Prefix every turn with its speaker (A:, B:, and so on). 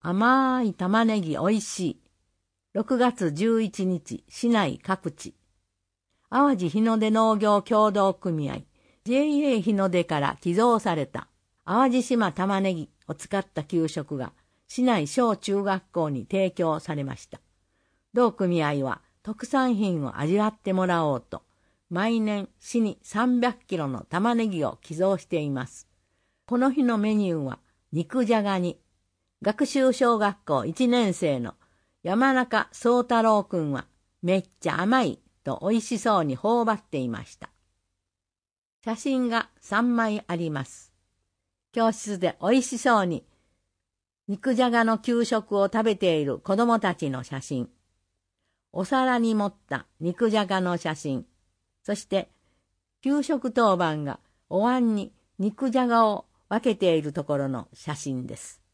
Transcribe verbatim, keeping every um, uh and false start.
A: 甘い玉ねぎおいしい。ろくがつじゅういちにち、市内各地。淡路日の出農業協同組合 ジェーエー 日の出から寄贈された淡路島玉ねぎを使った給食が市内小中学校に提供されました。同組合は特産品を味わってもらおうと、毎年市にさんびゃくキロの玉ねぎを寄贈しています。この日のメニューは肉じゃがに、学習小学校いちねん生の山中宗太郎くんはめっちゃ甘いと美味しそうに頬張っていました。写真がさんまいあります。教室で美味しそうに肉じゃがの給食を食べている子供たちの写真。お皿に盛った肉じゃがの写真。そして給食当番がお椀に肉じゃがを分けているところの写真です。